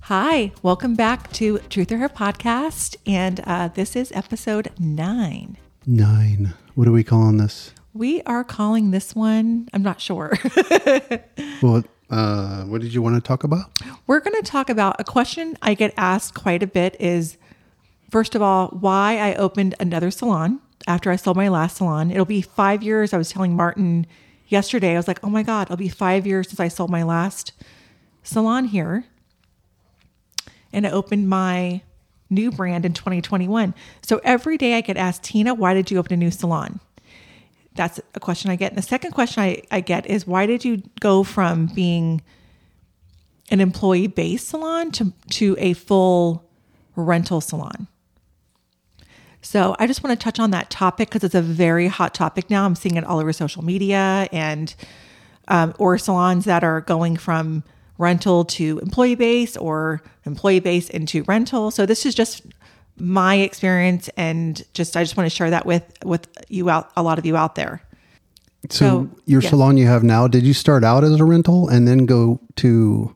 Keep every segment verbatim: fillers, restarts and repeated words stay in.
Hi, welcome back to Truth or Hair podcast, and uh, this is episode nine. Nine. What are we calling this? We are calling this one, I'm not sure. Well, uh, what did you want to talk about? We're going to talk about a question I get asked quite a bit is, first of all, why I opened another salon after I sold my last salon. It'll be five years. I was telling Martin yesterday, I was like, oh my God, it'll be five years since I sold my last salon here. And I opened my new brand in twenty twenty-one. So every day I get asked, Tina, why did you open a new salon? That's a question I get. And the second question I, I get is, why did you go from being an employee-based salon to, to a full rental salon? So I just want to touch on that topic because it's a very hot topic now. I'm seeing it all over social media and um, or salons that are going from rental to employee base or employee base into rental. So this is just my experience, and just I just want to share that with with you out a lot of you out there. So, So, your yes. salon you have now, did you start out as a rental and then go to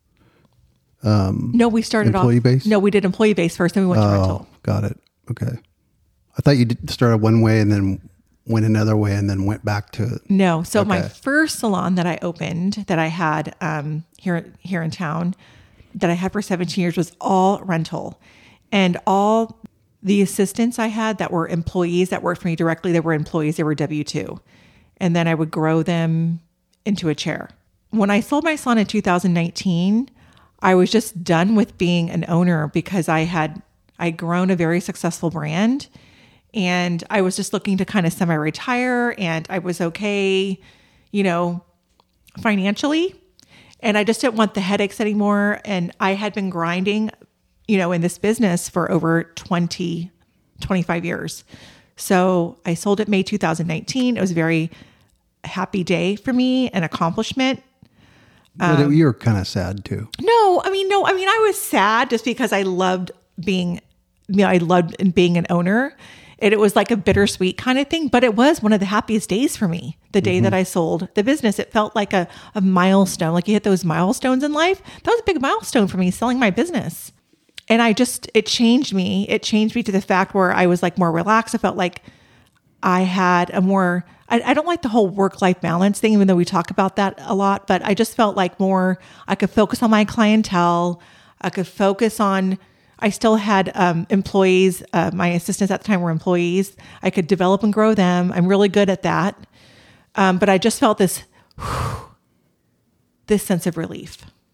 um No, we started employee off base? No, we did employee base first, then we went to rental. Oh, got it. Okay. I thought you did started one way and then went another way and then went back to it. No. So my Okay. first salon that I opened that I had um, here here in town that I had for seventeen years was all rental. And all the assistants I had that were employees that worked for me directly, they were employees, they were W two. And then I would grow them into a chair. When I sold my salon in two thousand nineteen, I was just done with being an owner because I had I'd grown a very successful brand. And I was just looking to kind of semi-retire, and I was okay, you know, financially. And I just didn't want the headaches anymore. And I had been grinding, you know, in this business for over twenty, twenty-five years. So I sold it May two thousand nineteen. It was a very happy day for me, an accomplishment. But it, you were kind of sad too. No, I mean, no, I mean, I was sad just because I loved being, you know, I loved being an owner. And it was like a bittersweet kind of thing, but it was one of the happiest days for me. The day mm-hmm. that I sold the business, it felt like a, a milestone. Like you hit those milestones in life. That was a big milestone for me, selling my business. And I just, it changed me. It changed me to the fact where I was like more relaxed. I felt like I had a more, I, I don't like the whole work-life balance thing, even though we talk about that a lot, but I just felt like more, I could focus on my clientele. I could focus on, I still had um, employees. Uh, my assistants at the time were employees. I could develop and grow them. I'm really good at that. Um, but I just felt this, whew, this sense of relief.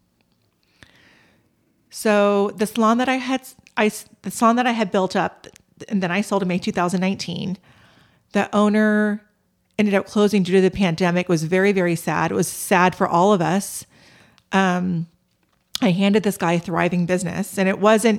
So the salon that I had, I, the salon that I had built up, and then I sold in May two thousand nineteen, the owner ended up closing due to the pandemic. It was very, very sad. It was sad for all of us. Um, I handed this guy a thriving business, and it wasn't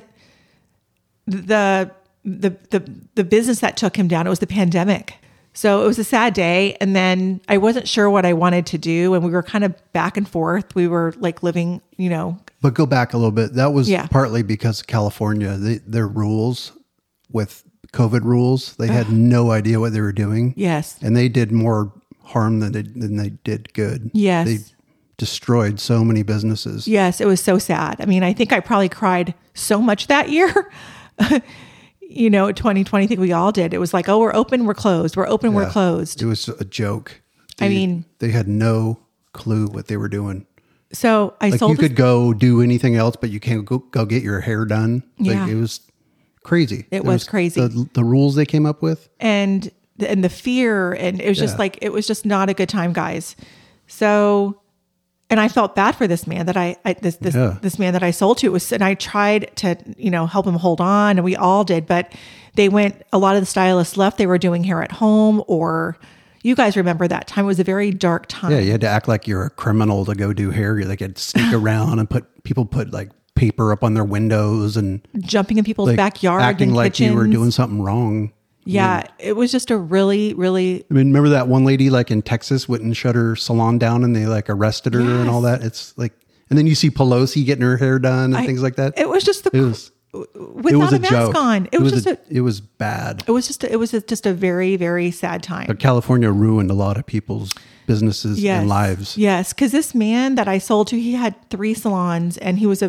the, the, the, the business that took him down. It was the pandemic. So it was a sad day. And then I wasn't sure what I wanted to do. And we were kind of back and forth. We were like living, you know. But go back a little bit. That was Yeah. partly because of California, they, their rules with COVID rules, they had no idea what they were doing. Yes. And they did more harm than they, than they did good. Yes. They destroyed so many businesses. Yes, it was so sad. I mean, I think I probably cried so much that year. You know, twenty twenty, I think we all did. It was like, oh, we're open, we're closed. We're open, we're Yeah. closed. It was a joke. I They- mean- they had no clue what they were doing. So I Like sold you this- could go do anything else, but you can't go, go get your hair done. Like Yeah. it was crazy. It was crazy. The, the rules they came up with. and the, and the fear, and it was just Yeah. like, it was just not a good time, guys. So, and I felt bad for this man that I, I this this Yeah. this man that I sold to. It was, and I tried to, you know, help him hold on, and we all did, but they went. A lot of the stylists left. They were doing hair at home, or you guys remember that time. It was a very dark time. Yeah, you had to act like you're a criminal to go do hair. You like had to sneak around and put people put like paper up on their windows and Jumping in people's like backyard, acting and like kitchens. you were doing something wrong. Yeah, it was just a really, really. I mean, remember that one lady like in Texas wouldn't shut her salon down and they like arrested her and all that. It's like, and then you see Pelosi getting her hair done and I- things like that. It was just the It was, without it was a, a mask joke. on. It, was, just a, a, it was bad. It was just. A, it was a, just a very, very sad time. But California ruined a lot of people's businesses Yes. and lives. Yes, because this man that I sold to, he had three salons, and he was a, a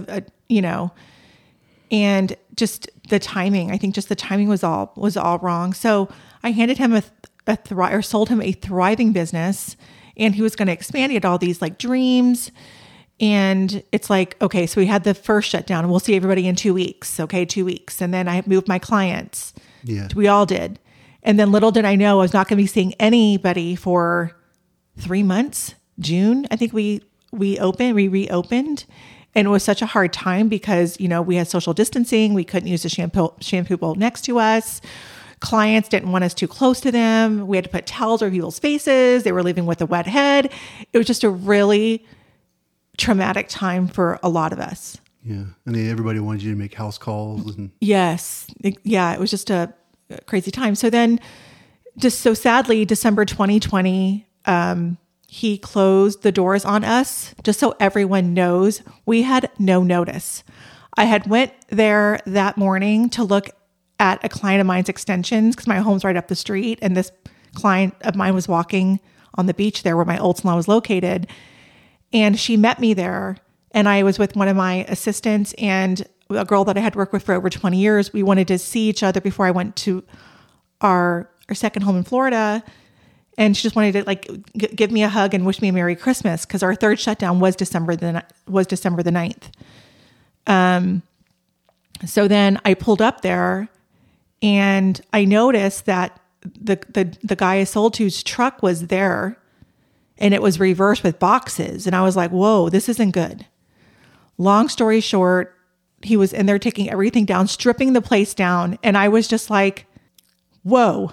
you know, and just the timing, I think just the timing was all, was all wrong. So I handed him a, a thri- or sold him a thriving business, and he was going to expand. He had all these like dreams. And it's like, okay, so we had the first shutdown, and we'll see everybody in two weeks. Okay. Two weeks. And then I moved my clients. Yeah. We all did. And then little did I know I was not going to be seeing anybody for three months. June, I think we, we opened, we reopened. And it was such a hard time because, you know, we had social distancing. We couldn't use the shampoo, shampoo bowl next to us. Clients didn't want us too close to them. We had to put towels over people's faces. They were leaving with a wet head. It was just a really traumatic time for a lot of us. Yeah. And then everybody wanted you to make house calls. And Yes. It, yeah. It was just a crazy time. So then just so sadly, December twenty twenty, um, he closed the doors on us. Just so everyone knows, we had no notice. I had went there that morning to look at a client of mine's extensions because my home's right up the street. And this client of mine was walking on the beach there where my old salon was located. And she met me there. And I was with one of my assistants and a girl that I had worked with for over twenty years. We wanted to see each other before I went to our, our second home in Florida. And she just wanted to like g- give me a hug and wish me a Merry Christmas because our third shutdown was December the was December the ninth. Um, so then I pulled up there, and I noticed that the the the guy I sold to's truck was there, and it was reversed with boxes. And I was like, "Whoa, this isn't good." Long story short, he was in there taking everything down, stripping the place down, and I was just like, "Whoa."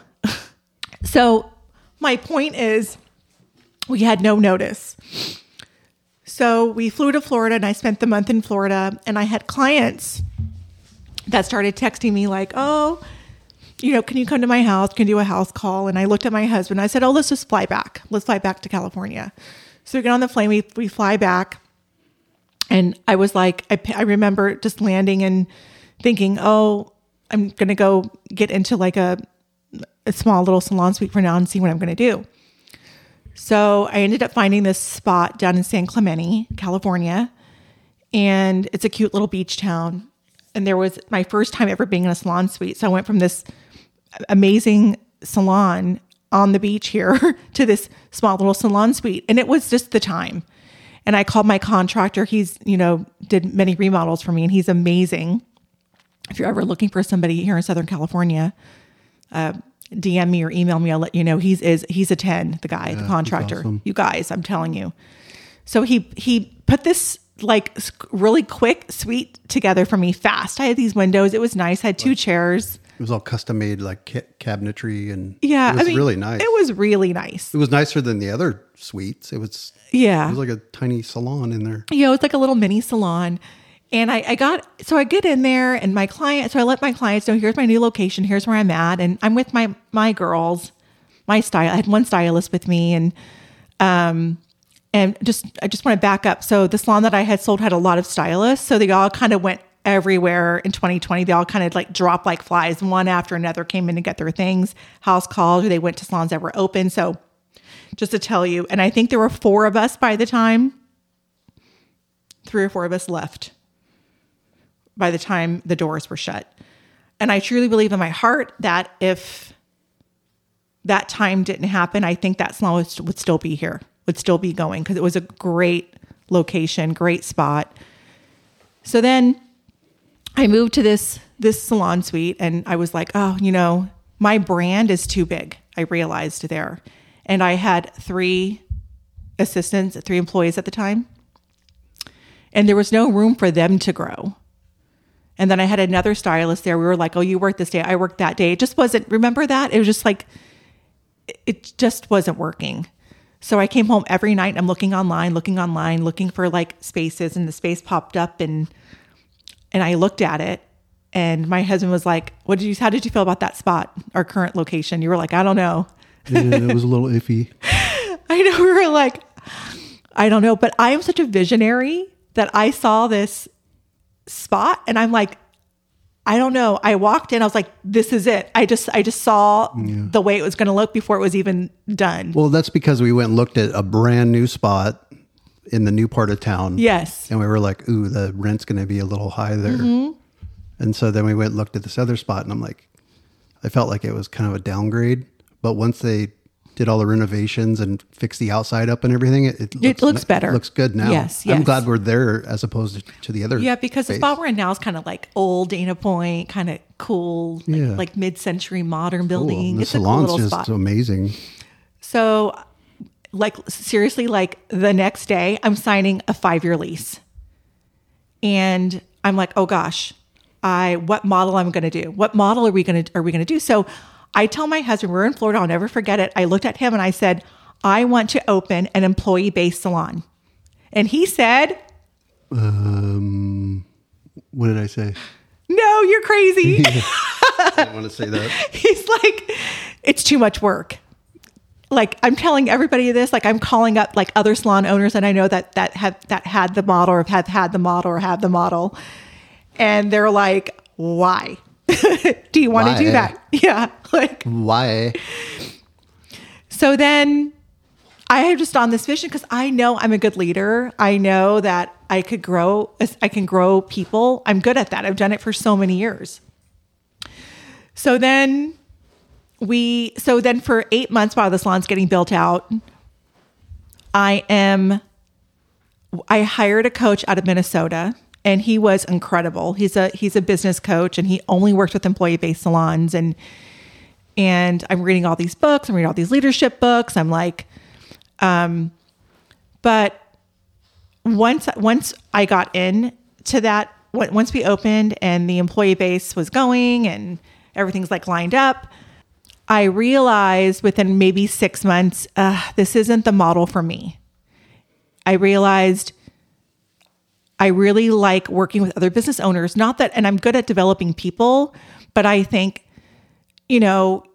So my point is, we had no notice. So we flew to Florida, and I spent the month in Florida, and I had clients that started texting me like, oh, you know, can you come to my house? Can you do a house call? And I looked at my husband. I said, oh, let's just fly back. Let's fly back to California. So we get on the plane, we, we fly back. And I was like, I, I remember just landing and thinking, oh, I'm going to go get into like a, a small little salon suite for now and see what I'm going to do. So I ended up finding this spot down in San Clemente, California. And it's a cute little beach town. And there was my first time ever being in a salon suite. So I went from this amazing salon on the beach here to this small little salon suite. And it was just the time. And I called my contractor. He's, you know, did many remodels for me, and he's amazing. If you're ever looking for somebody here in Southern California, uh, D M me or email me. I'll let you know. He's is he's a ten, the guy, yeah, the contractor. Awesome. You guys, I'm telling you. So he he put this like really quick suite together for me fast. I had these windows. It was nice. I had two like, chairs. It was all custom made, like ca- cabinetry, and yeah, it was I mean, really nice. It was really nice. It was nicer than the other suites. It was yeah, it was like a tiny salon in there. Yeah, it was like a little mini salon. And I, I got, so I get in there and my client, so I let my clients know, here's my new location. Here's where I'm at. And I'm with my, my girls, my style. I had one stylist with me, and, um, and just, I just want to back up. So the salon that I had sold had a lot of stylists. So they all kind of went everywhere in twenty twenty. They all kind of like dropped like flies. One after another came in to get their things, house calls, or they went to salons that were open. So just to tell you, and I think there were four of us by the time, three or four of us left by the time the doors were shut. And I truly believe in my heart that if that time didn't happen, I think that salon would, would still be here, would still be going, because it was a great location, great spot. So then I moved to this, this salon suite, and I was like, oh, you know, my brand is too big. I realized there. And I had three assistants, three employees at the time, and there was no room for them to grow. And then I had another stylist there. We were like, oh, you worked this day. I worked that day. It just wasn't, remember that? It was just like, it just wasn't working. So I came home every night. I'm looking online, looking online, looking for like spaces, and the space popped up, and, and I looked at it, and my husband was like, what did you, how did you feel about that spot, our current location? You were like, I don't know. Yeah, it was a little iffy. I know. We were like, I don't know, but I am such a visionary that I saw this spot and I'm like, I don't know. I walked in, I was like, this is it. I just, I just saw yeah. the way it was going to look before it was even done. Well, that's because we went and looked at a brand new spot in the new part of town. Yes. And we were like, ooh, the rent's going to be a little high there. Mm-hmm. And so then we went and looked at this other spot, and I'm like, I felt like it was kind of a downgrade. But once they did all the renovations and fixed the outside up and everything, it, it, it looks, looks better. It looks good now. Yes, yes. I'm glad we're there as opposed to, to the other. Yeah, because space. the spot we're in now is kind of like old Dana Point, kind of cool, like, Yeah. like mid-century modern Cool. building. The It's a cool salon's little just spot. amazing. So, like, seriously, like the next day, I'm signing a five-year lease. And I'm like, oh gosh, I what model I'm going to do? What model are we going to are we going to do? So I tell my husband, we're in Florida, I'll never forget it. I looked at him and I said, I want to open an employee-based salon. And he said, Um, what did I say? no, you're crazy. I didn't want to say that. He's like, it's too much work. Like, I'm telling everybody this, like I'm calling up like other salon owners that I know that, that have, that had the model or have had the model or have the model. And they're like, why? Do you want to do that? Yeah. Like, why? So then I have just on this vision because I know I'm a good leader. I know that I could grow, I can grow people. I'm good at that. I've done it for so many years. So then we, so then for eight months while the salon's getting built out, I am, I hired a coach out of Minnesota. And he was incredible. He's a he's a business coach, and he only works with employee-based salons. And and I'm reading all these books. I'm reading all these leadership books. I'm like, um, but once once I got in to that, once we opened and the employee base was going and everything's like lined up, I realized within maybe six months, uh, this isn't the model for me. I realized I really like working with other business owners. Not that, and I'm good at developing people, but I think, you know,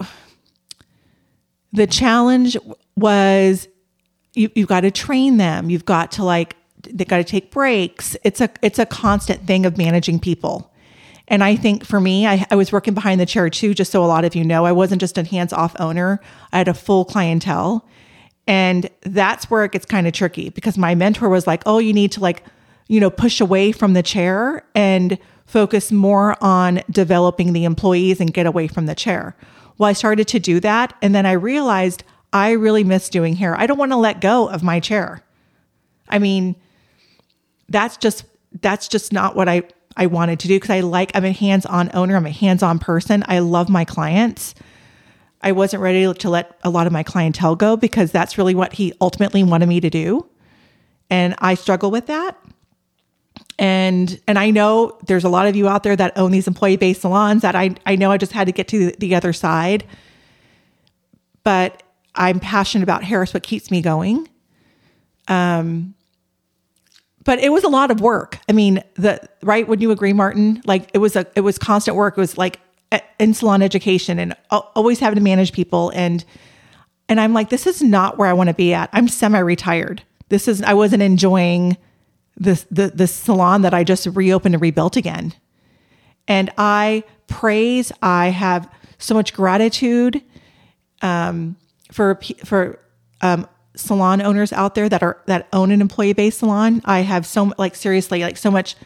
the challenge was you, you've got to train them. You've got to like, they got to take breaks. It's a, it's a constant thing of managing people. And I think for me, I, I was working behind the chair too, just so a lot of you know, I wasn't just a hands-off owner. I had a full clientele. And that's where it gets kind of tricky because my mentor was like, oh, you need to like, you know, push away from the chair and focus more on developing the employees and get away from the chair. Well, I started to do that. And then I realized I really miss doing hair. I don't want to let go of my chair. I mean, that's just, that's just not what I, I wanted to do because I like, I'm a hands-on owner. I'm a hands-on person. I love my clients. I wasn't ready to let a lot of my clientele go because that's really what he ultimately wanted me to do. And I struggle with that. And and I know there's a lot of you out there that own these employee-based salons that I, I know I just had to get to the other side. But I'm passionate about hair. It's what keeps me going. Um, but it was a lot of work. I mean, the right, wouldn't you agree, Martin? Like it was a it was constant work. It was like in salon education and always having to manage people. And and I'm like, this is not where I want to be at. I'm semi-retired. This is I wasn't enjoying the, the, the salon that I just reopened and rebuilt again. And I praise, I have so much gratitude um, for, for um, salon owners out there that are, that own an employee-based salon. I have so like, seriously, like so much,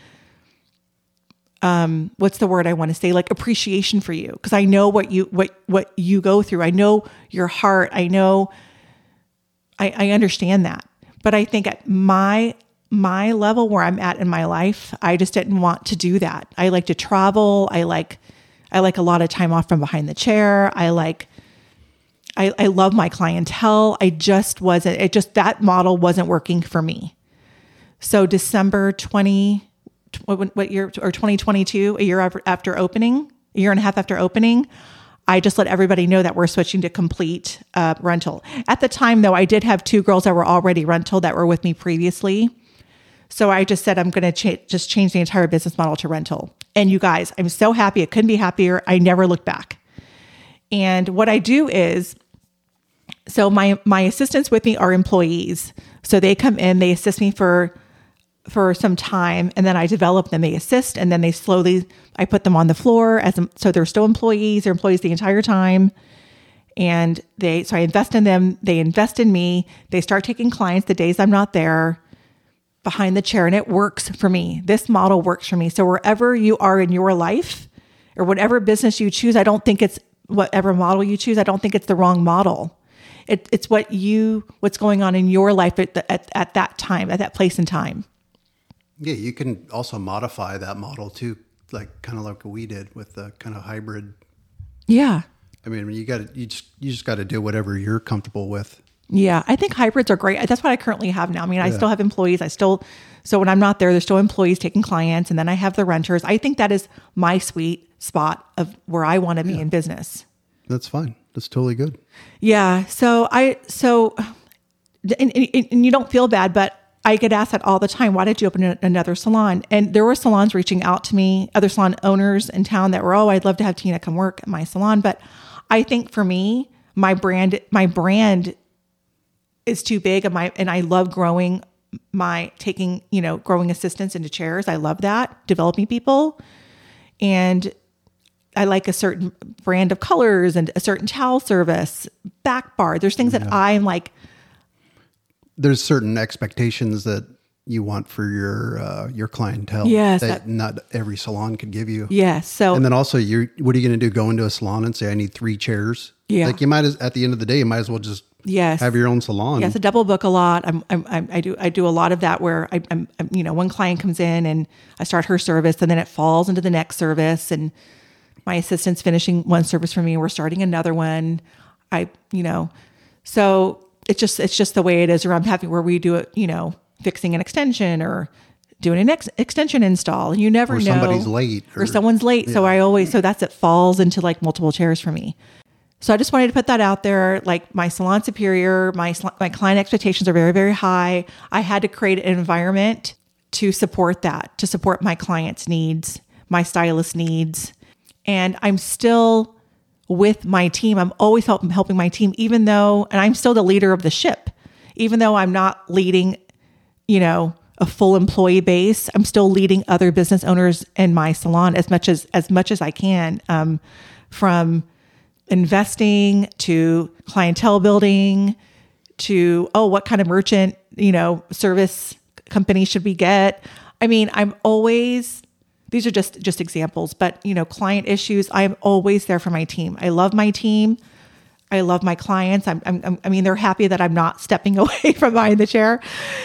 um, what's the word I want to say? Like appreciation for you. Cause I know what you, what, what you go through. I know your heart. I know, I, I understand that. But I think at my my level where I'm at in my life, I just didn't want to do that. I like to travel. I like, I like a lot of time off from behind the chair. I like, I, I love my clientele. I just wasn't, it just, that model wasn't working for me. So December twentieth, what, what year, or twenty twenty-two, a year after, after opening, a year and a half after opening, I just let everybody know that we're switching to complete uh, rental. At the time though, I did have two girls that were already rental that were with me previously. So I just said, I'm going to cha- just change the entire business model to rental. And you guys, I'm so happy. I couldn't be happier. I never looked back. And what I do is, so my, my assistants with me are employees. So they come in, they assist me for, for some time, and then I develop them. They assist, and then they slowly, I put them on the floor as, so they're still employees. They're employees the entire time. And they, so I invest in them. They invest in me. They start taking clients the days I'm not there behind the chair, and it works for me. This model works for me. So wherever you are in your life or whatever business you choose, I don't think it's whatever model you choose. I don't think it's the wrong model. It, it's what you, what's going on in your life at, the, at, at that time, at that place and time. Yeah. You can also modify that model too, like kind of like we did with the kind of hybrid. Yeah. I mean, you got to, you just, you just got to do whatever you're comfortable with. Yeah, I think hybrids are great. That's what I currently have now. I mean, I Yeah. still have employees. I still, so when I'm not there, there's still employees taking clients, and then I have the renters. I think that is my sweet spot of where I want to be Yeah. in business. That's fine. That's totally good. Yeah. So I, so, and, and, and you don't feel bad, but I get asked that all the time. Why did you open a, another salon? And there were salons reaching out to me, other salon owners in town that were, oh, I'd love to have Tina come work at my salon. But I think for me, my brand, my brand is too big, and my and I love growing my taking, you know, growing assistants into chairs. I love that, developing people. And I like a certain brand of colors and a certain towel service, back bar. There's things Yeah. that I'm like, There's certain expectations that you want for your uh, your clientele. Yes, that, that- not every salon could give you. yes. So And then also, you're what are you going to do? Go into a salon and say, "I need three chairs." Yeah. Like you might as at the end of the day, you might as well just yes. have your own salon. Yes, I double book a lot. I'm, I'm, I'm, I do, I do a lot of that where I, I'm, I'm, you know, one client comes in and I start her service, and then it falls into the next service, and my assistant's finishing one service for me. We're starting another one. I, you know, so it's just, it's just the way it is. Or I'm happy where we do it, you know, fixing an extension or doing an ex- extension install. You never Or know. somebody's late, or, or- someone's late. So I always, so that's, it falls into like multiple chairs for me. So I just wanted to put that out there. Like my salon superior, my sal- my client expectations are very, very high. I had to create an environment to support that, to support my clients' needs, my stylist needs. And I'm still with my team. I'm always help, helping my team, even though, and I'm still the leader of the ship, even though I'm not leading, you know, a full employee base. I'm still leading other business owners in my salon as much as, as much as I can, um, from investing to clientele building to, oh, what kind of merchant, you know, service company should we get? I mean, I'm always, these are just, just examples, but you know, client issues, I'm always there for my team. I love my team. I love my clients. I'm, I'm, I mean, they're happy that I'm not stepping away from behind the chair.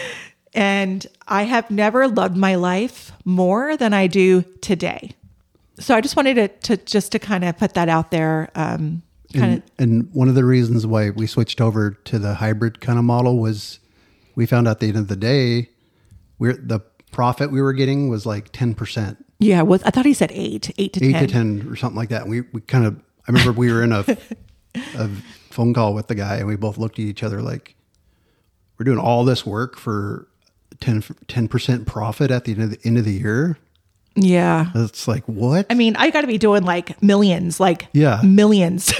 And I have never loved my life more than I do today. So I just wanted to, to just to kind of put that out there. Um, kind of, And, and one of the reasons why we switched over to the hybrid kind of model was we found out at the end of the day, we're the profit we were getting was like ten percent, yeah. Was I thought he said eight, eight to eight ten. to ten or something like that. And we, we kind of, I remember we were in a, a phone call with the guy, and we both looked at each other like, we're doing all this work for ten percent profit at the end of the end of the year. Yeah. It's like, what? I mean, I got to be doing like millions, like Yeah. millions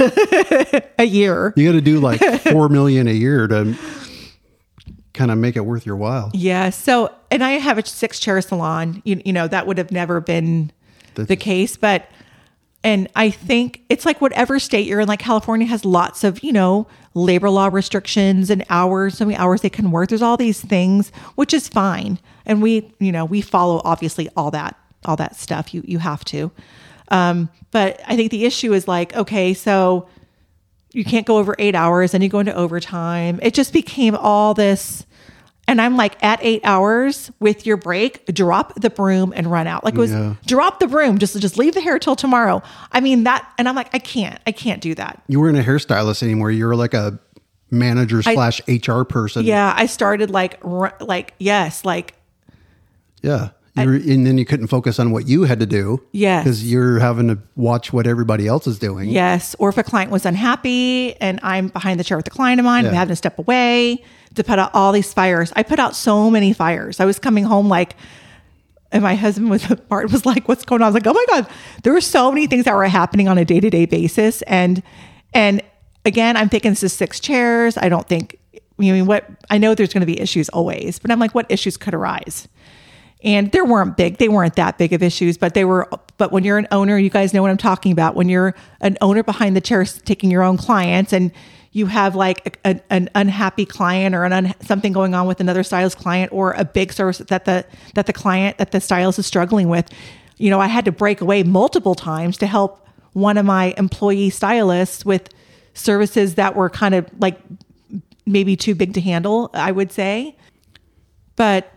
a year. You got to do like four million a year to kind of make it worth your while. Yeah. So, and I have a six chair salon, you, you know, that would have never been That's- the case, but, and I think it's like whatever state you're in, like California has lots of, you know, labor law restrictions and hours, so many hours they can work. There's all these things, which is fine. And we, you know, we follow obviously all that, all that stuff. You, you have to. Um, but I think the issue is like, okay, so you can't go over eight hours and you go into overtime. It just became all this. And I'm like, at eight hours with your break, drop the broom and run out. Like it was Yeah. drop the broom, just, just leave the hair till tomorrow. I mean that, and I'm like, I can't, I can't do that. You weren't a hairstylist anymore. You were like a manager slash H R person. Yeah. I started like, r- like, yes, like, Yeah. You were, and then you couldn't focus on what you had to do. Yes. Because you're having to watch what everybody else is doing. yes. Or if a client was unhappy and I'm behind the chair with a client of mine, I'm Yeah. having to step away to put out all these fires. I put out so many fires. I was coming home like, and my husband was, Martin was like, what's going on? I was like, oh my God, there were so many things that were happening on a day-to-day basis. And, and again, I'm thinking this is six chairs. I don't think, I mean, what, I know there's going to be issues always, but I'm like, what issues could arise? And there weren't big, they weren't that big of issues, but they were, but when you're an owner, you guys know what I'm talking about. When you're an owner behind the chair taking your own clients and you have like a, a, an unhappy client or an un, something going on with another stylist client or a big service that the, that the client, that the stylist is struggling with, you know, I had to break away multiple times to help one of my employee stylists with services that were kind of like maybe too big to handle, I would say. But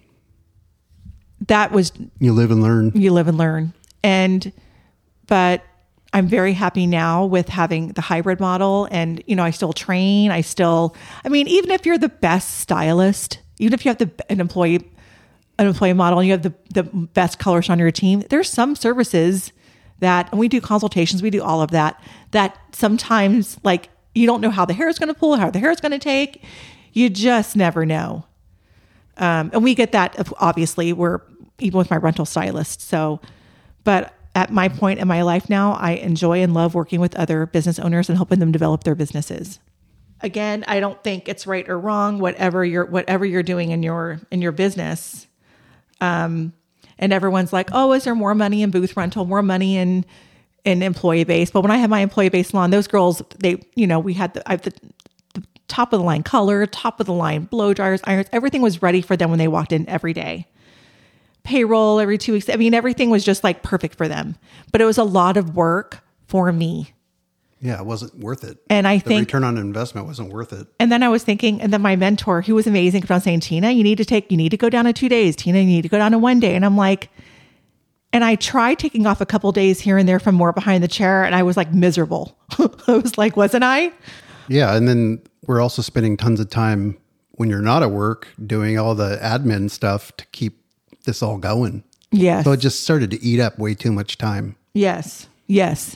that was, you live and learn. You live and learn. And, but I'm very happy now with having the hybrid model. And, you know, I still train. I still, I mean, even if you're the best stylist, even if you have the, an employee, an employee model and you have the, the best colorist on your team, there's some services that, and we do consultations, we do all of that, that sometimes like you don't know how the hair is going to pull, how the hair is going to take. You just never know. Um, and we get that, obviously, we're even with my rental stylist. So, but at my point in my life now, I enjoy and love working with other business owners and helping them develop their businesses. Again, I don't think it's right or wrong, whatever you're, whatever you're doing in your, in your business. Um, and everyone's like, oh, is there more money in booth rental, more money in, in employee base? But when I had my employee base salon, those girls, they, you know, we had the, I have the, the top of the line color, top of the line blow dryers, irons, everything was ready for them when they walked in every day. Payroll every two weeks. I mean, everything was just like perfect for them, but it was a lot of work for me. Yeah, it wasn't worth it. And I the think return on investment wasn't worth it. And then I was thinking, and then my mentor, who was amazing, kept on saying, Tina, you need to take, you need to go down to two days. Tina, you need to go down to one day. And I'm like, and I tried taking off a couple days here and there from more behind the chair. And I was like miserable. I was like, wasn't I? Yeah. And then we're also spending tons of time when you're not at work doing all the admin stuff to keep this all going. Yes. So it just started to eat up way too much time. Yes. Yes.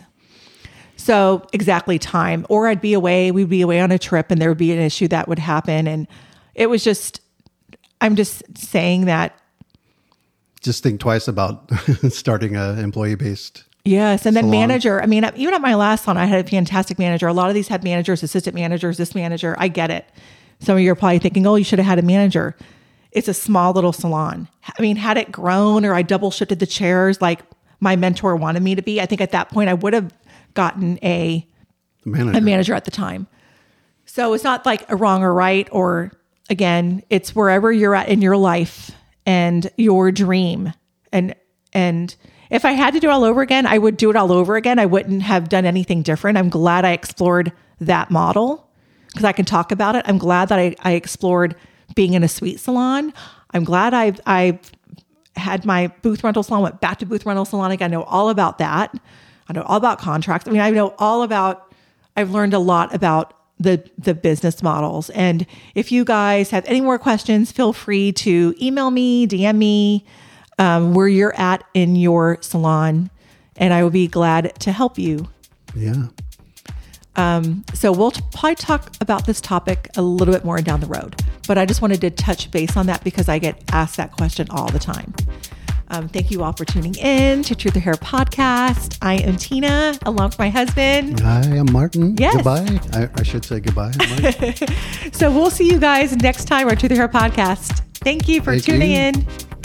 So exactly time, or I'd be away, we'd be away on a trip and there would be an issue that would happen. And it was just, I'm just saying that. Just think twice about starting a employee based. Yes. And then salon. Manager, I mean, even at my last salon, I had a fantastic manager. A lot of these had managers, assistant managers, this manager. I get it. Some of you are probably thinking, oh, you should have had a manager. It's a small little salon. I mean, had it grown or I double shifted the chairs like my mentor wanted me to be, I think at that point I would have gotten a manager. a manager at the time. So it's not like a wrong or right, or again, it's wherever you're at in your life and your dream. And, and if I had to do it all over again, I would do it all over again. I wouldn't have done anything different. I'm glad I explored that model because I can talk about it. I'm glad that I, I explored being in a suite salon. I'm glad I've, I've had my booth rental salon, went back to booth rental salon. I know all about that. I know all about contracts. I mean, I know all about, I've learned a lot about the, the business models. And if you guys have any more questions, feel free to email me, D M me, um, where you're at in your salon, and I will be glad to help you. Yeah. Um, so we'll t- probably talk about this topic a little bit more down the road, but I just wanted to touch base on that because I get asked that question all the time. Um, thank you all for tuning in to Truth or Hair podcast. I am Tina, along with my husband. Hi, I'm Martin. Yes. Goodbye. I, I should say goodbye. So we'll see you guys next time on Truth or Hair podcast. Thank you for Thank tuning you. in.